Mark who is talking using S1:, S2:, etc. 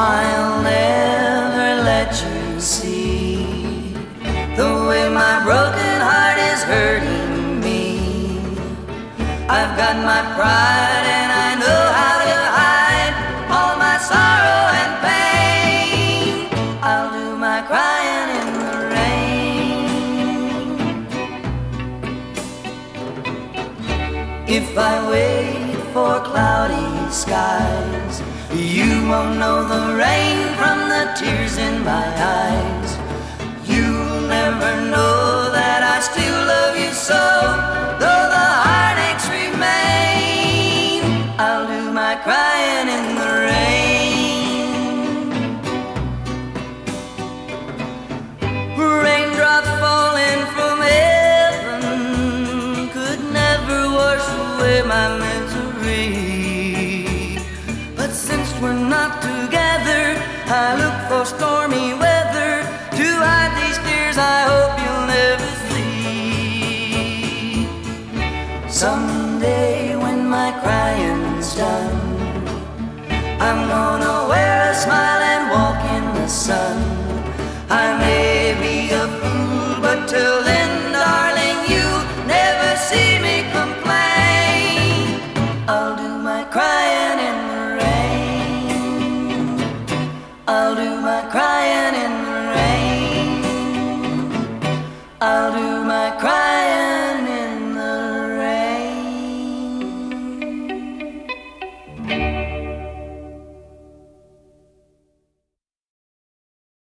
S1: I'll never let you see the way my broken heart is hurting me. I've got my pride and I know how to hide all my sorrow and pain. I'll do my crying in the rain. If I wait for cloudy skies, you won't know the rain from the tears in my eyes. You'll never know that I still love you so, though the heartaches remain. I'll do my crying in the rain. Raindrops falling from heaven could never wash away my misery. But since we're not together, I look for stormy weather to hide these tears I hope you'll never see. Someday when my crying's done, I'm gonna wear a smile and walk in the sun. I'm